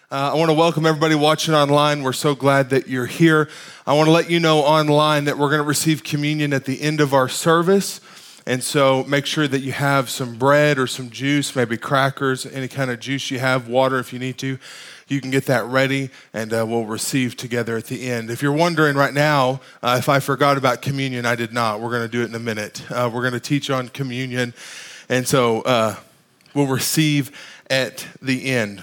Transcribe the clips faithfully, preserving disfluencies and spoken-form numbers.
Uh, I want to welcome everybody watching online. We're so glad that you're here. I want to let you know online that we're going to receive communion at the end of our service. And so make sure that you have some bread or some juice, maybe crackers, any kind of juice you have, water if you need to. You can get that ready, and uh, we'll receive together at the end. If you're wondering right now uh, if I forgot about communion, I did not. We're going to do it in a minute. Uh, we're going to teach on communion, and so uh, we'll receive at the end.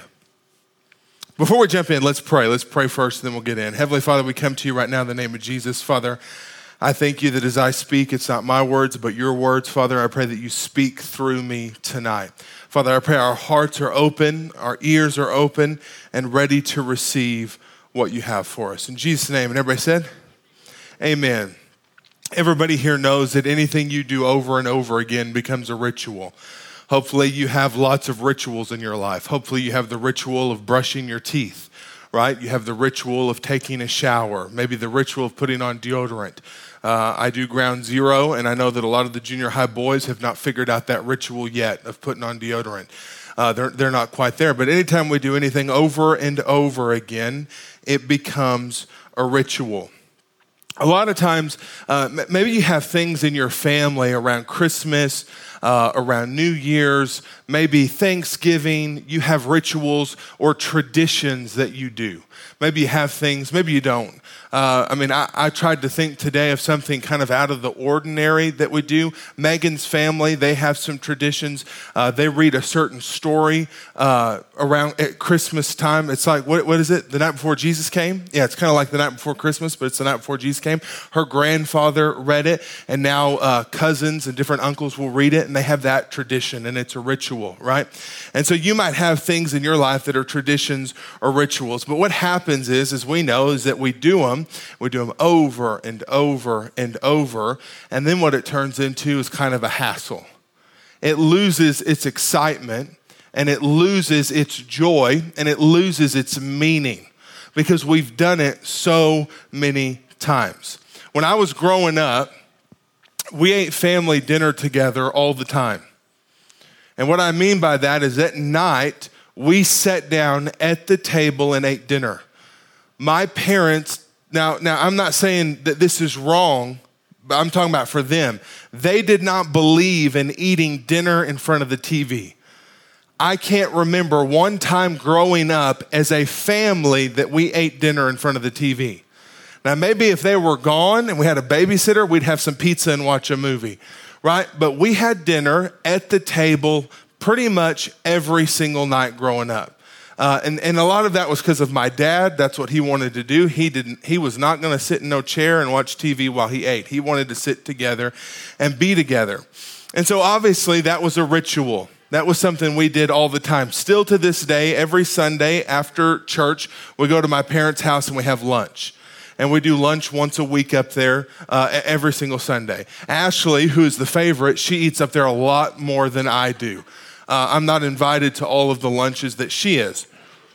Before we jump in, let's pray. Let's pray first, and then we'll get in. Heavenly Father, we come to you right now in the name of Jesus. Father, I thank you that as I speak, it's not my words, but your words. Father, I pray that you speak through me tonight. Father, I pray our hearts are open, our ears are open, and ready to receive what you have for us. In Jesus' name, and everybody said, amen. Everybody here knows that anything you do over and over again becomes a ritual. Hopefully you have lots of rituals in your life. Hopefully you have the ritual of brushing your teeth, right? You have the ritual of taking a shower, maybe the ritual of putting on deodorant. Uh, I do ground zero, and I know that a lot of the junior high boys have not figured out that ritual yet of putting on deodorant. Uh, they're, they're not quite there. But anytime we do anything over and over again, it becomes a ritual. A lot of times, uh, maybe you have things in your family around Christmas, uh, around New Year's, maybe Thanksgiving. You have rituals or traditions that you do. Maybe you have things, maybe you don't. Uh, I mean, I, I tried to think today of something kind of out of the ordinary that we do. Megan's family, they have some traditions. Uh, they read a certain story uh, around at Christmas time. It's like, what, what is it? The night before Jesus came? Yeah, it's kind of like the night before Christmas, but it's the night before Jesus came. Her grandfather read it, and now uh, cousins and different uncles will read it, and they have that tradition, and it's a ritual, right? And so you might have things in your life that are traditions or rituals, but what happens is, as we know, is that we do them. We do them over and over and over. And then what it turns into is kind of a hassle. It loses its excitement, and it loses its joy, and it loses its meaning because we've done it so many times. When I was growing up, we ate family dinner together all the time. And what I mean by that is at night, we sat down at the table and ate dinner. My parents Now, now, I'm not saying that this is wrong, but I'm talking about for them. They did not believe in eating dinner in front of the T V. I can't remember one time growing up as a family that we ate dinner in front of the T V. Now, maybe if they were gone and we had a babysitter, we'd have some pizza and watch a movie, right? But we had dinner at the table pretty much every single night growing up. Uh, and, and a lot of that was because of my dad. That's what he wanted to do. He didn't. He was not going to sit in no chair and watch T V while he ate. He wanted to sit together and be together. And so obviously that was a ritual. That was something we did all the time. Still to this day, every Sunday after church, we go to my parents' house and we have lunch. And we do lunch once a week up there uh, every single Sunday. Ashley, who is the favorite, she eats up there a lot more than I do. Uh, I'm not invited to all of the lunches that she is.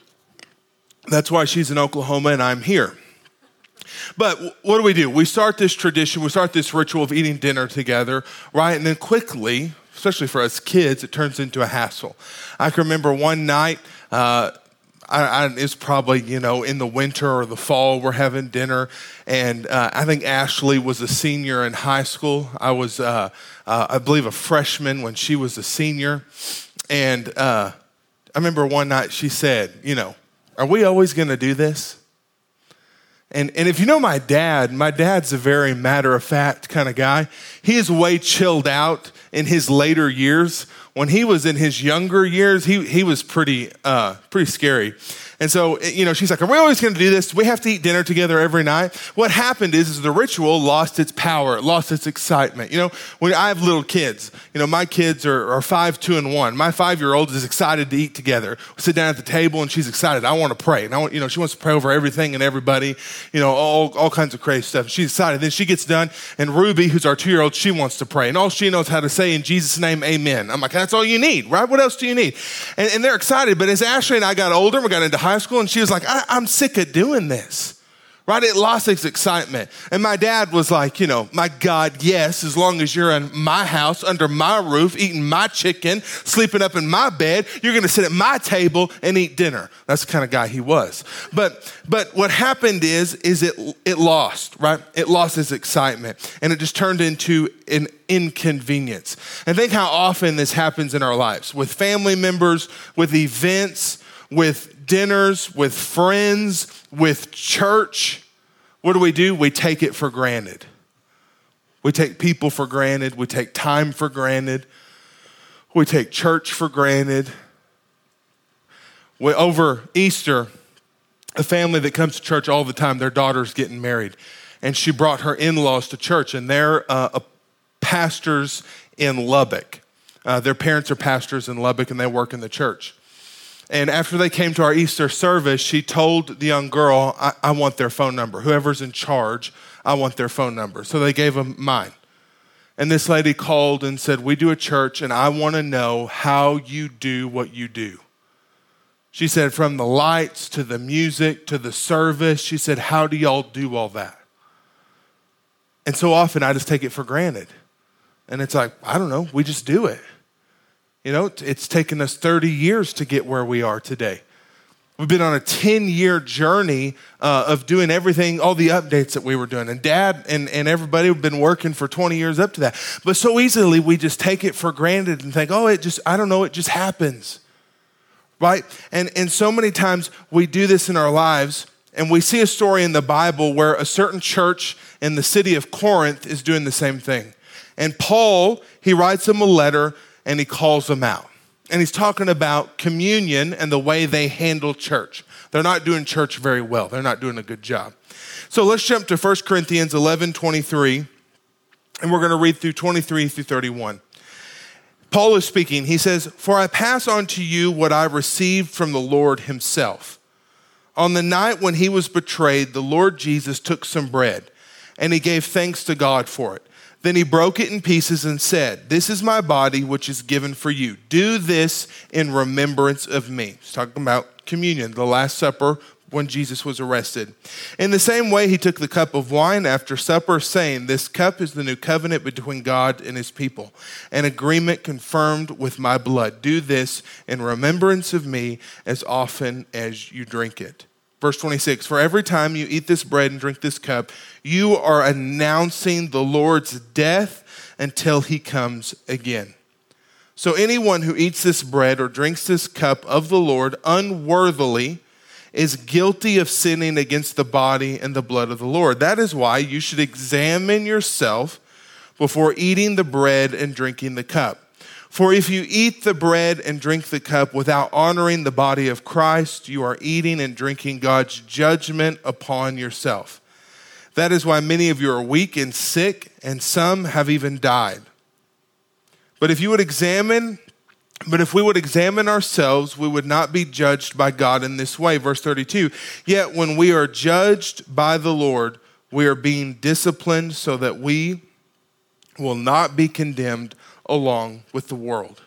That's why she's in Oklahoma and I'm here. But what do we do? We start this tradition, we start this ritual of eating dinner together, right? And then quickly, especially for us kids, it turns into a hassle. I can remember one night, uh, I, I, it's probably, you know, in the winter or the fall, we're having dinner. And uh, I think Ashley was a senior in high school. I was, uh, uh, I believe, a freshman when she was a senior. And uh, I remember one night she said, you know, are we always going to do this? And and if you know my dad, my dad's a very matter-of-fact kind of guy. He is way chilled out in his later years. When he was in his younger years, he he was pretty uh, pretty scary. And so, you know, she's like, are we always going to do this? We have to eat dinner together every night. What happened is, is the ritual lost its power, it lost its excitement. You know, when I have little kids, you know, my kids are, are five, two, and one. My five-year-old is excited to eat together. We sit down at the table, and she's excited. I want to pray. And I want, you know, she wants to pray over everything and everybody, you know, all, all kinds of crazy stuff. She's excited. Then she gets done, and Ruby, who's our two-year-old, she wants to pray. And all she knows how to say, in Jesus' name, amen. I'm like, that's all you need, right? What else do you need? And, and they're excited. But as Ashley and I got older, we got into high school, and she was like, I, I'm sick of doing this, right? It lost its excitement. And my dad was like, you know, my God, yes, as long as you're in my house, under my roof, eating my chicken, sleeping up in my bed, you're going to sit at my table and eat dinner. That's the kind of guy he was. But but what happened is, is it it lost, right? It lost its excitement, and it just turned into an inconvenience. And think how often this happens in our lives with family members, with events, with dinners, with friends, with church. What do we do? We take it for granted. We take people for granted. We take time for granted. We take church for granted. We, over Easter, a family that comes to church all the time, their daughter's getting married. And she brought her in-laws to church, and they're uh, pastors in Lubbock. Uh, their parents are pastors in Lubbock, and they work in the church. And after they came to our Easter service, she told the young girl, I, I want their phone number. Whoever's in charge, I want their phone number. So they gave them mine. And this lady called and said, we do a church, and I want to know how you do what you do. She said, from the lights to the music to the service, she said, how do y'all do all that? And so often I just take it for granted. And it's like, I don't know, we just do it. You know, it's taken us thirty years to get where we are today. We've been on a ten-year journey uh, of doing everything, all the updates that we were doing. And Dad and, and everybody have been working for twenty years up to that. But so easily we just take it for granted and think, oh, it just, I don't know, it just happens. Right? And, and so many times we do this in our lives, and we see a story in the Bible where a certain church in the city of Corinth is doing the same thing. And Paul, he writes them a letter, and he calls them out. And he's talking about communion and the way they handle church. They're not doing church very well. They're not doing a good job. So let's jump to First Corinthians eleven twenty-three, and we're going to read through twenty-three through thirty-one. Paul is speaking. He says, for I pass on to you what I received from the Lord himself. On the night when he was betrayed, the Lord Jesus took some bread, and he gave thanks to God for it. Then he broke it in pieces and said, this is my body, which is given for you. Do this in remembrance of me. He's talking about communion, the Last Supper when Jesus was arrested. In the same way, he took the cup of wine after supper, saying, this cup is the new covenant between God and his people, an agreement confirmed with my blood. Do this in remembrance of me as often as you drink it. Verse twenty-six, for every time you eat this bread and drink this cup, you are announcing the Lord's death until he comes again. So anyone who eats this bread or drinks this cup of the Lord unworthily is guilty of sinning against the body and the blood of the Lord. That is why you should examine yourself before eating the bread and drinking the cup. For if you eat the bread and drink the cup without honoring the body of Christ, you are eating and drinking God's judgment upon yourself. That is why many of you are weak and sick, and some have even died. But if you would examine, but if we would examine ourselves, we would not be judged by God in this way. Verse thirty-two, yet when we are judged by the Lord, we are being disciplined so that we will not be condemned along with the world.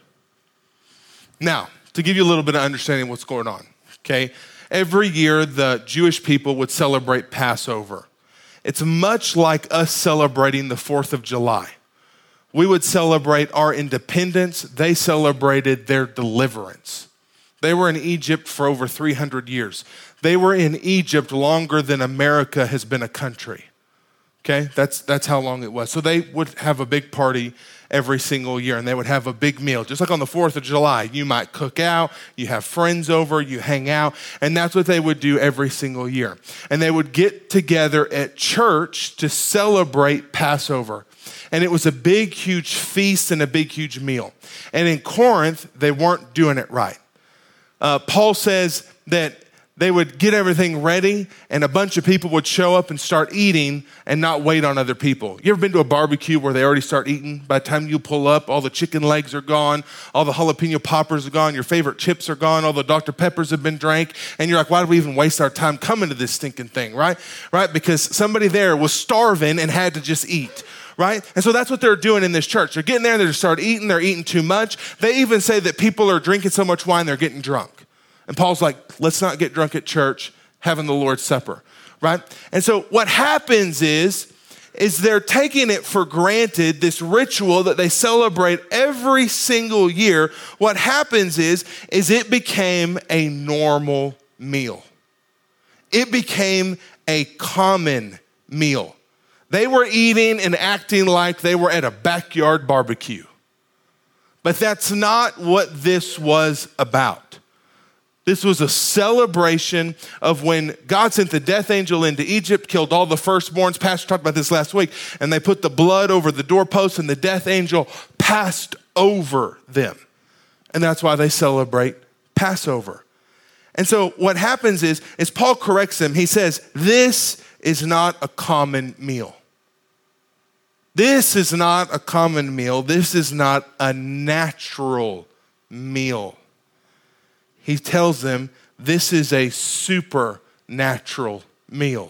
Now, to give you a little bit of understanding of what's going on, okay? Every year, the Jewish people would celebrate Passover. It's much like us celebrating the fourth of July. We would celebrate our independence. They celebrated their deliverance. They were in Egypt for over three hundred years. They were in Egypt longer than America has been a country. Okay, that's that's how long it was. So they would have a big party every single year, and they would have a big meal. Just like on the fourth of July, you might cook out, you have friends over, you hang out, and that's what they would do every single year. And they would get together at church to celebrate Passover. And it was a big, huge feast and a big, huge meal. And in Corinth, they weren't doing it right. Uh, Paul says that they would get everything ready, and a bunch of people would show up and start eating and not wait on other people. You ever been to a barbecue where they already start eating? By the time you pull up, all the chicken legs are gone, all the jalapeno poppers are gone, your favorite chips are gone, all the Doctor Peppers have been drank, and you're like, why do we even waste our time coming to this stinking thing, right? Right? Because somebody there was starving and had to just eat. Right? And so that's what they're doing in this church. They're getting there, they just start eating, they're eating too much. They even say that people are drinking so much wine, they're getting drunk. And Paul's like, let's not get drunk at church. having the Lord's Supper, right? And so what happens is, is they're taking it for granted, this ritual that they celebrate every single year. What happens is, is it became a normal meal. It became a common meal. They were eating and acting like they were at a backyard barbecue. But that's not what this was about. This was a celebration of when God sent the death angel into Egypt, killed all the firstborns. Pastor talked about this last week. And they put the blood over the doorpost and the death angel passed over them. And that's why they celebrate Passover. And so what happens is, is Paul corrects them. He says, this is not a common meal. This is not a common meal. This is not a natural meal. He tells them this is a supernatural meal.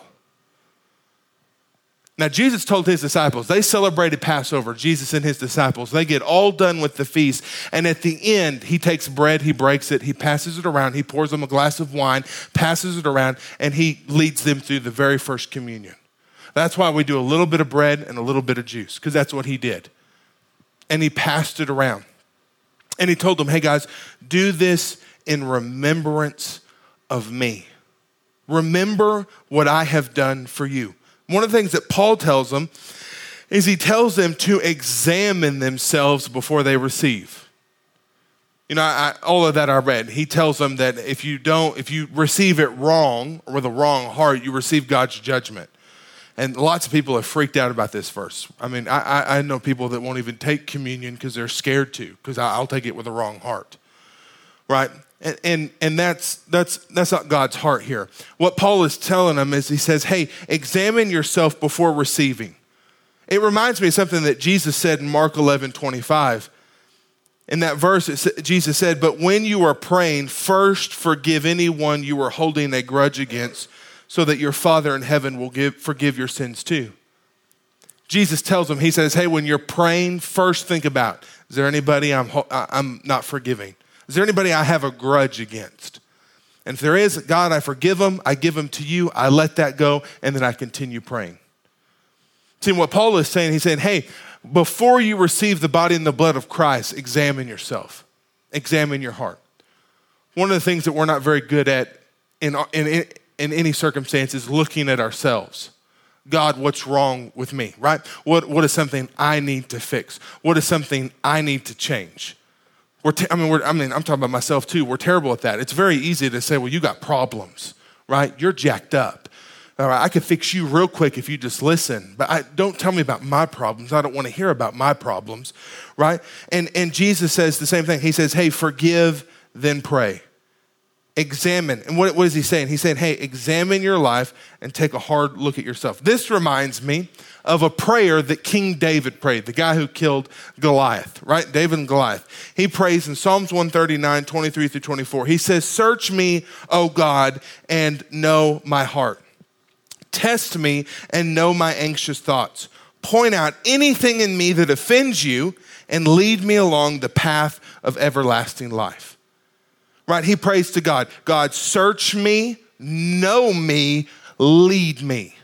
Now, Jesus told his disciples, they celebrated Passover, Jesus and his disciples. They get all done with the feast. And at the end, he takes bread, he breaks it, he passes it around, he pours them a glass of wine, passes it around, and he leads them through the very first communion. That's why we do a little bit of bread and a little bit of juice, because that's what he did. And he passed it around. And he told them, hey guys, do this in remembrance of me. Remember what I have done for you. One of the things that Paul tells them is he tells them to examine themselves before they receive. You know, I, all of that I read. He tells them that if you don't, if you receive it wrong or with a wrong heart, you receive God's judgment. And lots of people have freaked out about this verse. I mean, I, I know people that won't even take communion because they're scared to, because I'll take it with a wrong heart, right? And, and and that's that's that's not God's heart here. What Paul is telling them is he says, hey, examine yourself before receiving. It reminds me of something that Jesus said in Mark eleven twenty-five. In that verse, it, Jesus said, but when you are praying, first forgive anyone you are holding a grudge against, so that your Father in heaven will give, forgive your sins too. Jesus tells them, he says, hey, when you're praying, first think about, is there anybody I'm I'm not forgiving? Is there anybody I have a grudge against? And if there is, God, I forgive them. I give them to you. I let that go, and then I continue praying. See, what Paul is saying, he's saying, hey, before you receive the body and the blood of Christ, examine yourself. Examine your heart. One of the things that we're not very good at in, in, in any circumstance is looking at ourselves. God, what's wrong with me, right? What, what is something I need to fix? What is something I need to change? We're te- I mean, we're, I mean, I'm talking about myself too. We're terrible at that. It's very easy to say, well, you got problems, right? You're jacked up. All right, I could fix you real quick if you just listen, but I, don't tell me about my problems. I don't want to hear about my problems, right? And, and Jesus says the same thing. He says, hey, forgive, then pray. Examine. And what, what is he saying? He's saying, hey, examine your life and take a hard look at yourself. This reminds me of a prayer that King David prayed, the guy who killed Goliath, right? David and Goliath. He prays in Psalms one thirty-nine, twenty-three through twenty-four. He says, search me, O God, and know my heart. Test me and know my anxious thoughts. Point out anything in me that offends you and lead me along the path of everlasting life. Right? He prays to God. God, search me, know me, lead me.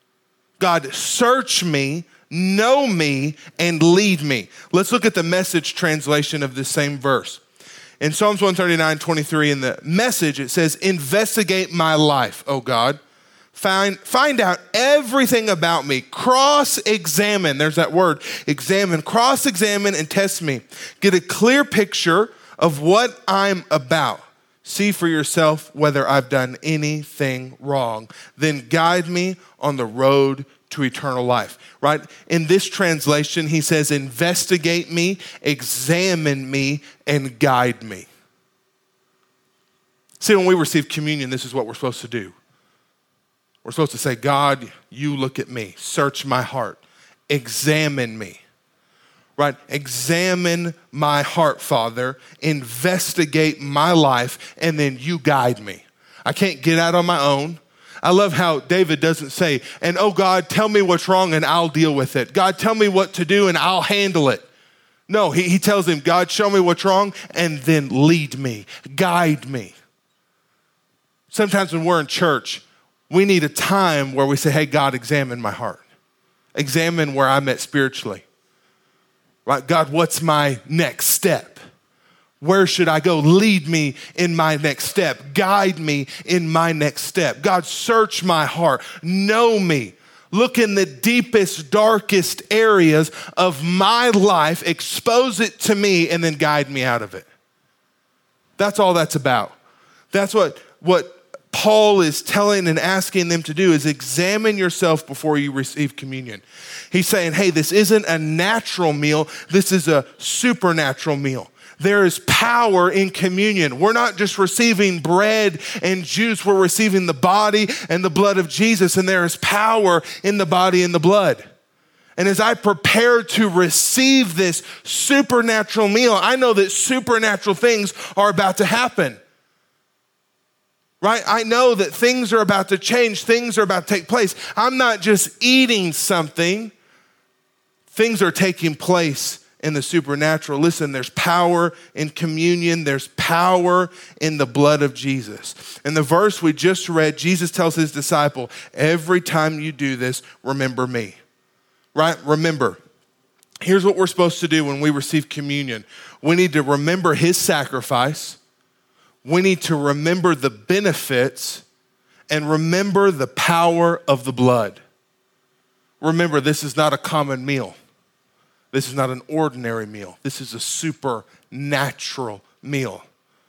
God, search me, know me, and lead me. Let's look at the Message translation of this same verse. In Psalms one thirty-nine, twenty-three, in the Message, it says, investigate my life, O God. Find, find out everything about me. Cross-examine. There's that word, examine. Cross-examine and test me. Get a clear picture of what I'm about. See for yourself whether I've done anything wrong. Then guide me on the road to eternal life. Right? In this translation, he says, investigate me, examine me, and guide me. See, when we receive communion, this is what we're supposed to do. We're supposed to say, God, you look at me, search my heart, examine me, right? Examine my heart, Father, investigate my life, and then you guide me. I can't get out on my own. I love how David doesn't say, and oh God, tell me what's wrong and I'll deal with it. God, tell me what to do and I'll handle it. No, he, he tells him, God, show me what's wrong and then lead me, guide me. Sometimes when we're in church, we need a time where we say, hey, God, examine my heart. Examine where I'm at spiritually. Right? God, what's my next step? Where should I go? Lead me in my next step. Guide me in my next step. God, search my heart. Know me. Look in the deepest, darkest areas of my life, expose it to me, and then guide me out of it. That's all that's about. That's what, what Paul is telling and asking them to do, is examine yourself before you receive communion. He's saying, hey, this isn't a natural meal. This is a supernatural meal. There is power in communion. We're not just receiving bread and juice. We're receiving the body and the blood of Jesus, and there is power in the body and the blood. And as I prepare to receive this supernatural meal, I know that supernatural things are about to happen. Right? I know that things are about to change. Things are about to take place. I'm not just eating something. Things are taking place in the supernatural. Listen, there's power in communion. There's power in the blood of Jesus. In the verse we just read, Jesus tells his disciple, every time you do this, remember me. Right? Remember. Here's what we're supposed to do when we receive communion. We need to remember his sacrifice. We need to remember the benefits and remember the power of the blood. Remember, this is not a common meal. This is not an ordinary meal. This is a supernatural meal.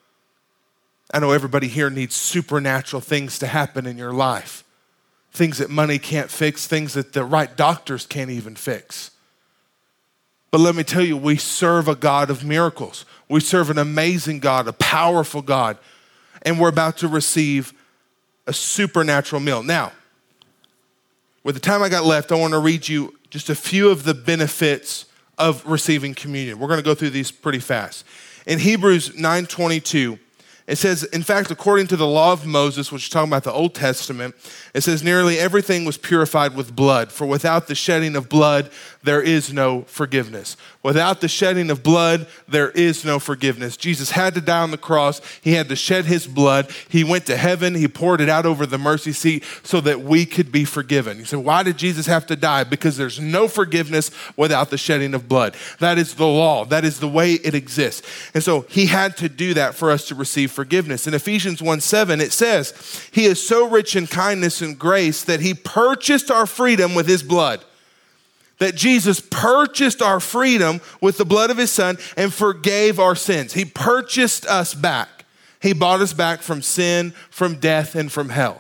I know everybody here needs supernatural things to happen in your life. Things that money can't fix, things that the right doctors can't even fix. But let me tell you, we serve a God of miracles. We serve an amazing God, a powerful God, and we're about to receive a supernatural meal. Now, with the time I got left, I want to read you just a few of the benefits of receiving communion. We're going to go through these pretty fast. In Hebrews nine twenty-two, it says, in fact, according to the law of Moses, which is talking about the Old Testament, it says nearly everything was purified with blood, for without the shedding of blood, there is no forgiveness. Without the shedding of blood, there is no forgiveness. Jesus had to die on the cross. He had to shed his blood. He went to heaven. He poured it out over the mercy seat so that we could be forgiven. You say, why did Jesus have to die? Because there's no forgiveness without the shedding of blood. That is the law. That is the way it exists. And so he had to do that for us to receive forgiveness. In Ephesians one seven, it says, he is so rich in kindness and grace that he purchased our freedom with his blood. That Jesus purchased our freedom with the blood of his son and forgave our sins. He purchased us back. He bought us back from sin, from death, and from hell.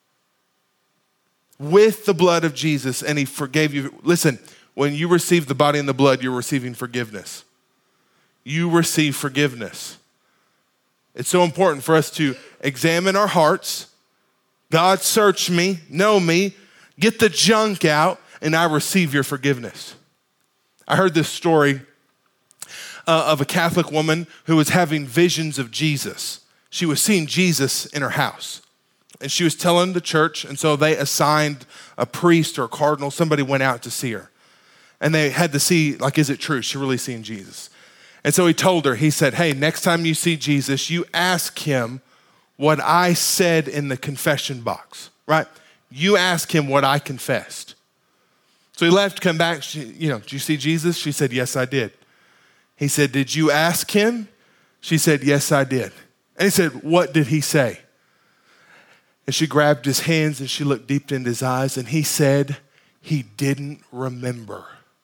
With the blood of Jesus, and he forgave you. Listen, when you receive the body and the blood, you're receiving forgiveness. You receive forgiveness. It's so important for us to examine our hearts. God, search me, know me, get the junk out, and I receive your forgiveness. I heard this story uh, of a Catholic woman who was having visions of Jesus. She was seeing Jesus in her house. And she was telling the church, and so they assigned a priest or a cardinal. Somebody went out to see her. And they had to see, like, is it true? Is she really seeing Jesus? And so he told her, he said, hey, next time you see Jesus, you ask him what I said in the confession box, right? You ask him what I confessed. So he left, come back, she, you know, did you see Jesus? She said, yes, I did. He said, did you ask him? She said, yes, I did. And he said, what did he say? And she grabbed his hands and she looked deep into his eyes and he said, he didn't remember.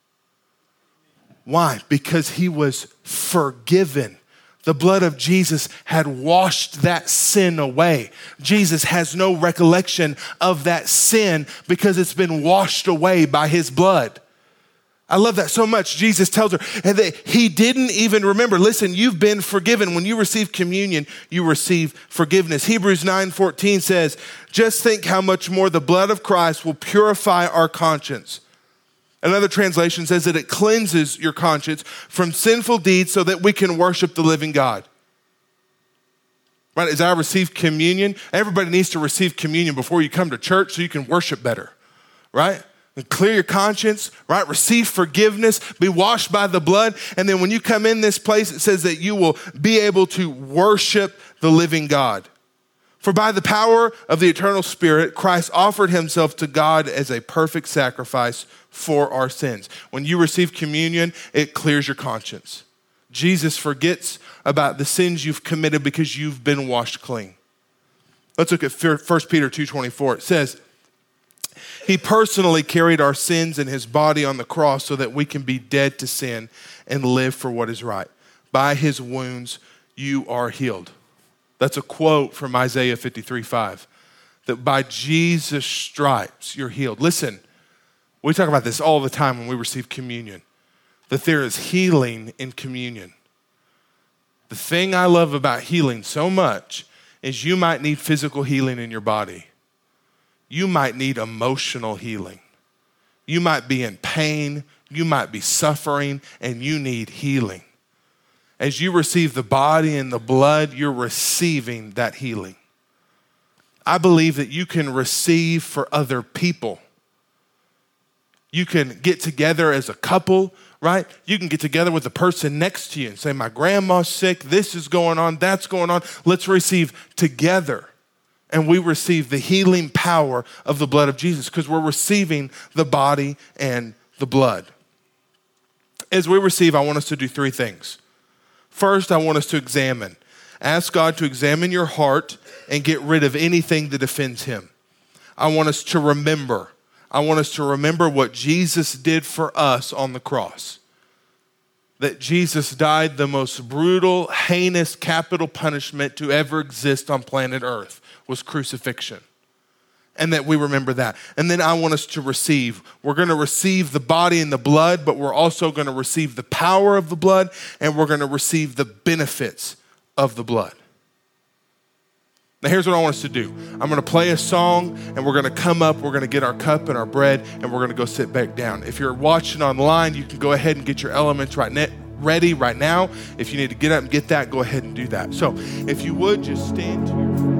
Why? Because he was forgiven. The blood of Jesus had washed that sin away. Jesus has no recollection of that sin because it's been washed away by his blood. I love that so much. Jesus tells her and that he didn't even remember. Listen, you've been forgiven. When you receive communion, you receive forgiveness. Hebrews nine fourteen says, just think how much more the blood of Christ will purify our conscience. Another translation says that it cleanses your conscience from sinful deeds so that we can worship the living God. Right? As I receive communion, everybody needs to receive communion before you come to church so you can worship better. Right? And clear your conscience, right? Receive forgiveness, be washed by the blood. And then when you come in this place, it says that you will be able to worship the living God. For by the power of the eternal Spirit, Christ offered himself to God as a perfect sacrifice for our sins. When you receive communion, it clears your conscience. Jesus forgets about the sins you've committed because you've been washed clean. Let's look at First Peter two twenty-four. It says, he personally carried our sins in his body on the cross so that we can be dead to sin and live for what is right. By his wounds, you are healed. That's a quote from Isaiah fifty-three five, that by Jesus' stripes, you're healed. Listen, we talk about this all the time when we receive communion, that there is healing in communion. The thing I love about healing so much is you might need physical healing in your body. You might need emotional healing. You might be in pain, you might be suffering, and you need healing. As you receive the body and the blood, you're receiving that healing. I believe that you can receive for other people. You can get together as a couple, right? You can get together with the person next to you and say, my grandma's sick, this is going on, that's going on. Let's receive together. And we receive the healing power of the blood of Jesus because we're receiving the body and the blood. As we receive, I want us to do three things. First, I want us to examine. Ask God to examine your heart and get rid of anything that offends him. I want us to remember. I want us to remember what Jesus did for us on the cross. That Jesus died the most brutal, heinous, capital punishment to ever exist on planet Earth was crucifixion. And that we remember that. And then I want us to receive. We're going to receive the body and the blood, but we're also going to receive the power of the blood, and we're going to receive the benefits of the blood. Now here's what I want us to do. I'm going to play a song, and we're going to come up, we're going to get our cup and our bread, and we're going to go sit back down. If you're watching online, you can go ahead and get your elements right ne- ready right now. If you need to get up and get that, go ahead and do that. So if you would, just stand to your feet.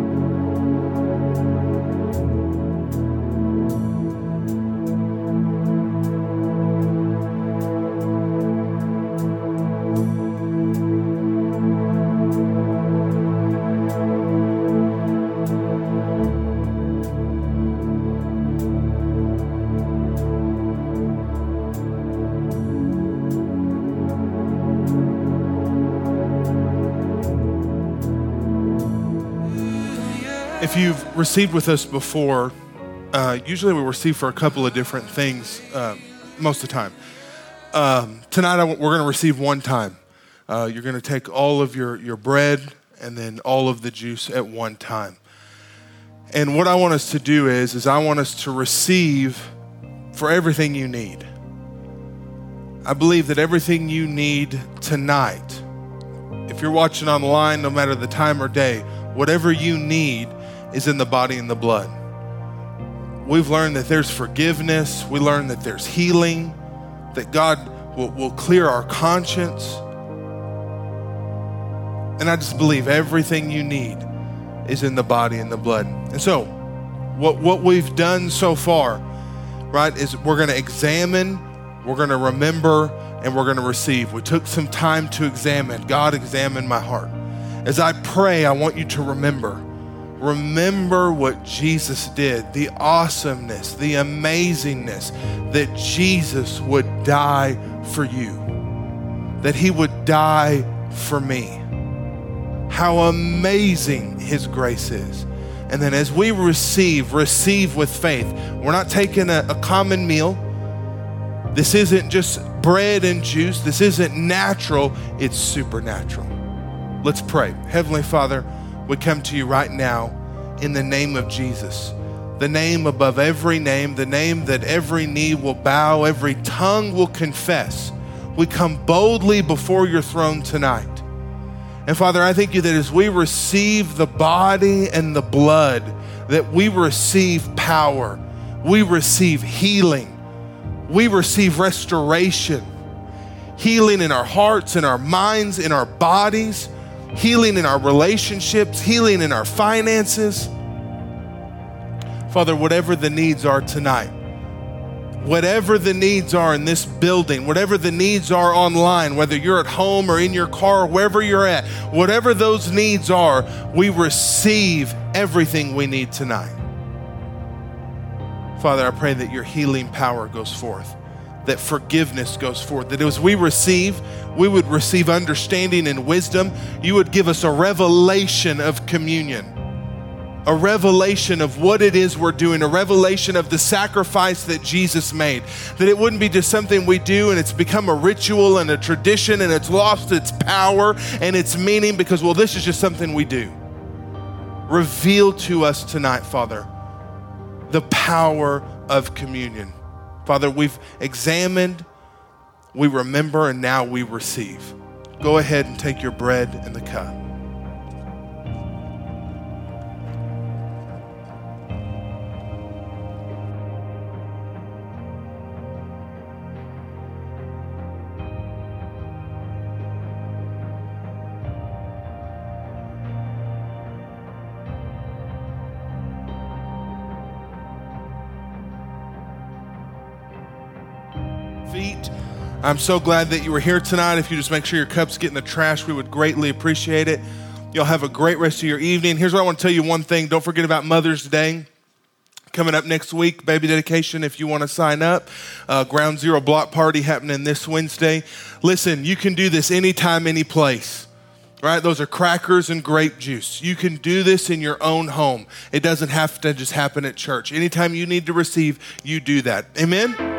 If you've received with us before, uh, usually we receive for a couple of different things uh, most of the time. Um, tonight I w- we're going to receive one time. Uh, you're going to take all of your, your bread and then all of the juice at one time. And what I want us to do is, is I want us to receive for everything you need. I believe that everything you need tonight, if you're watching online, no matter the time or day, whatever you need is in the body and the blood. We've learned that there's forgiveness. We learned that there's healing, that God will, will clear our conscience. And I just believe everything you need is in the body and the blood. And so what, what we've done so far, right, is we're going to examine, we're going to remember, and we're going to receive. We took some time to examine. God examined my heart. As I pray, I want you to remember. Remember what Jesus did, the awesomeness, the amazingness that Jesus would die for you, that he would die for me. How amazing his grace is. And then as we receive, receive with faith. We're not taking a, a common meal. This isn't just bread and juice. This isn't natural, it's supernatural. Let's pray. Heavenly Father, we come to you right now in the name of Jesus, the name above every name, the name that every knee will bow, every tongue will confess. We come boldly before your throne tonight. And Father, I thank you that as we receive the body and the blood, that we receive power, we receive healing, we receive restoration, healing in our hearts, in our minds, in our bodies, healing in our relationships, healing in our finances. Father, whatever the needs are tonight, whatever the needs are in this building, whatever the needs are online, whether you're at home or in your car, wherever you're at, whatever those needs are, we receive everything we need tonight. Father, I pray that your healing power goes forth, that forgiveness goes forth, that as we receive, we would receive understanding and wisdom. You would give us a revelation of communion, a revelation of what it is we're doing, a revelation of the sacrifice that Jesus made, that it wouldn't be just something we do and it's become a ritual and a tradition and it's lost its power and its meaning because, well, this is just something we do. Reveal to us tonight, Father, the power of communion. Father, we've examined, we remember, and now we receive. Go ahead and take your bread and the cup. Feet. I'm so glad that you were here tonight. If you just make sure your cups get in the trash, we would greatly appreciate it. You'll have a great rest of your evening. Here's what I want to tell you one thing. Don't forget about Mother's Day. Coming up next week, baby dedication if you want to sign up. Uh, Ground Zero block party happening this Wednesday. Listen, you can do this anytime, any place. Right? Those are crackers and grape juice. You can do this in your own home. It doesn't have to just happen at church. Anytime you need to receive, you do that. Amen?